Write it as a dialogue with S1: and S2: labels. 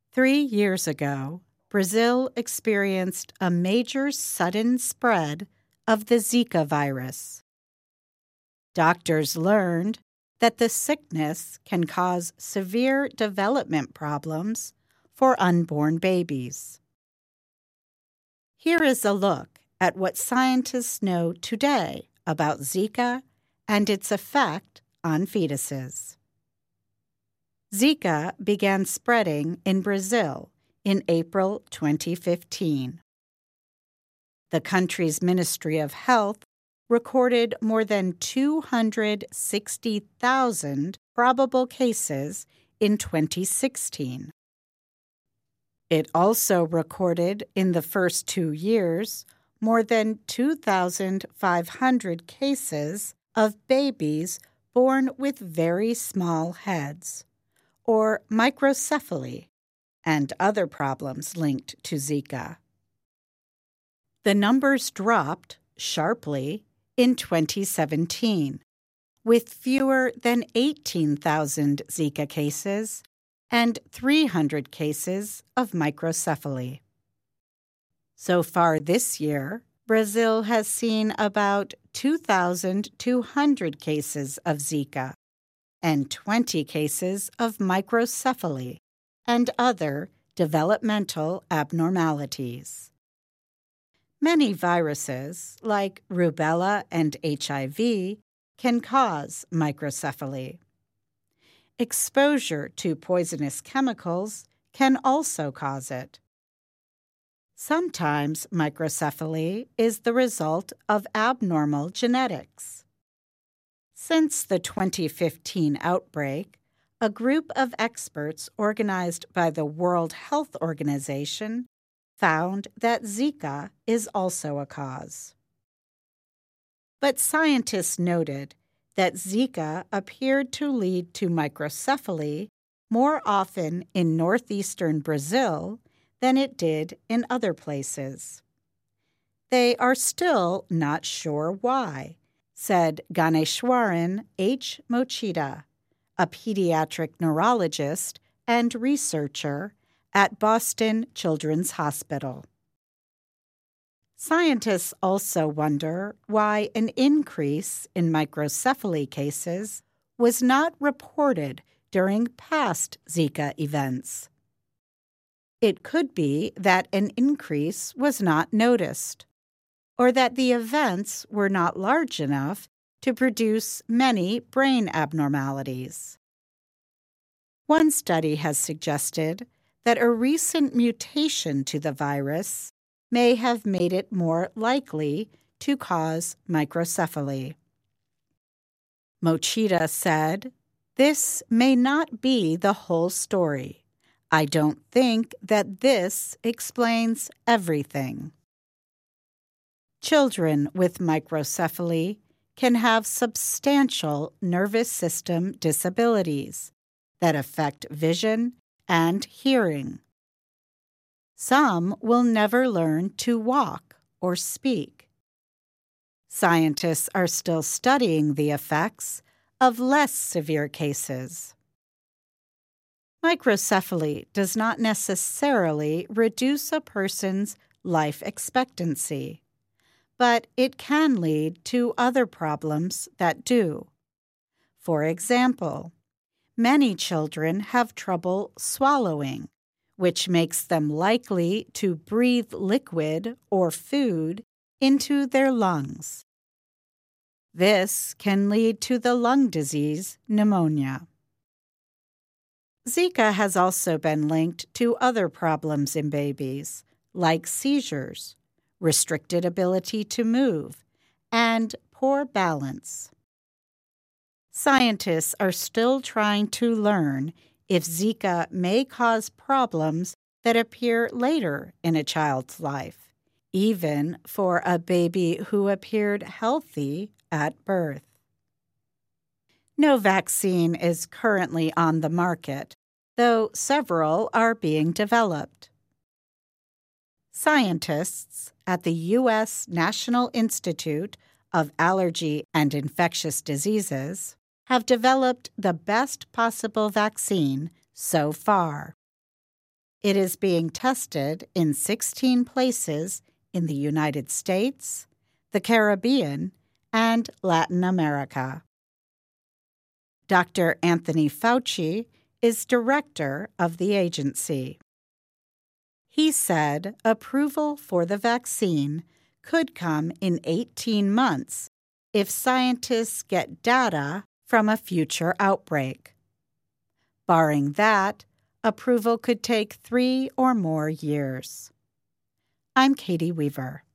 S1: 3 years ago, Brazil experienced a major sudden spread of the Zika virus. Doctors learned that the sickness can cause severe development problems for unborn babies. Here is a look at what scientists know today about Zika and its effect on fetuses. Zika began spreading in Brazil in April 2015. The country's Ministry of Health recorded more than 260,000 probable cases in 2016. It also recorded in the first 2 years more than 2,500 cases of babies born with very small heads, or microcephaly, and other problems linked to Zika. The numbers dropped sharply in 2017, with fewer than 18,000 Zika cases and 300 cases of microcephaly. So far this year, Brazil has seen about 2,200 cases of Zika and 20 cases of microcephaly and other developmental abnormalities. Many viruses, like rubella and HIV, can cause microcephaly. Exposure to poisonous chemicals can also cause it. Sometimes microcephaly is the result of abnormal genetics. Since the 2015 outbreak, a group of experts organized by the World Health Organization found that Zika is also a cause. But scientists noted that Zika appeared to lead to microcephaly more often in northeastern Brazil than it did in other places. They are still not sure why, said Ganeshwaran H. Mochida, a pediatric neurologist and researcher at Boston Children's Hospital. Scientists also wonder why an increase in microcephaly cases was not reported during past Zika events. It could be that an increase was not noticed, or that the events were not large enough to produce many brain abnormalities. One study has suggested that a recent mutation to the virus may have made it more likely to cause microcephaly. Mochida said, "This may not be the whole story. I don't think that this explains everything." Children with microcephaly can have substantial nervous system disabilities that affect vision and hearing. Some will never learn to walk or speak. Scientists are still studying the effects of less severe cases. Microcephaly does not necessarily reduce a person's life expectancy, but it can lead to other problems that do. For example, many children have trouble swallowing, which makes them likely to breathe liquid or food into their lungs. This can lead to the lung disease pneumonia. Zika has also been linked to other problems in babies, like seizures, restricted ability to move, and poor balance. Scientists are still trying to learn if Zika may cause problems that appear later in a child's life, even for a baby who appeared healthy at birth. No vaccine is currently on the market, though several are being developed. Scientists at the U.S. National Institute of Allergy and Infectious Diseases have developed the best possible vaccine so far. It is being tested in 16 places in the United States, the Caribbean, and Latin America. Dr. Anthony Fauci is director of the agency. He said approval for the vaccine could come in 18 months if scientists get data from a future outbreak. Barring that, approval could take 3 or more years. I'm Katie Weaver.